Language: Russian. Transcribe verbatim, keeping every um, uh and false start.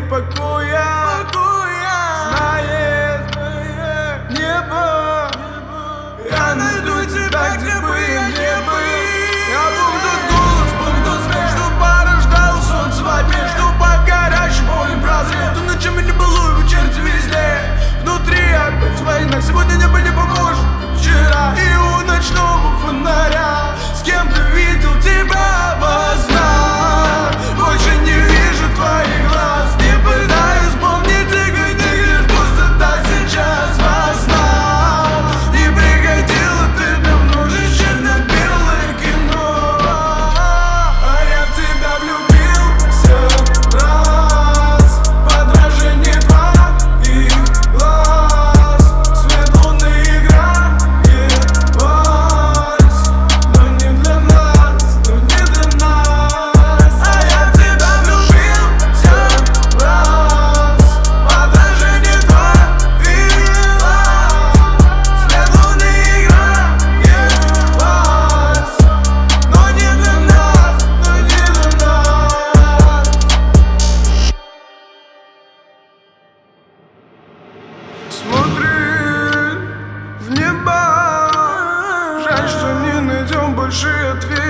покоя, знает небо. Я найду тебя, где бы я не был. Я помню тот голос, помню тот смех, что порождал солнце во тьме, что под горячим полем прозрел. То ночами не было, вечерти везде. Внутри опять война, сегодня небо не похоже, как вчера. И у ночного фонаря с кем-то видел тебя во снах. Больше не вижу твоих глаз, не пытаюсь помнить их, ведь их лишь пустота сейчас во снах. Не приходила ты давно, же черно-белое кино. А я в тебя влюбился раз, в отражении твоих глаз. Свет луны играет вальс, но не для нас, но не для нас. А я в тебя влюбился раз, в отражении твоих глаз. Свет луны играет вальс, но не для нас, но не для нас. Смотри в небо, жаль, что не найдем больше ответ.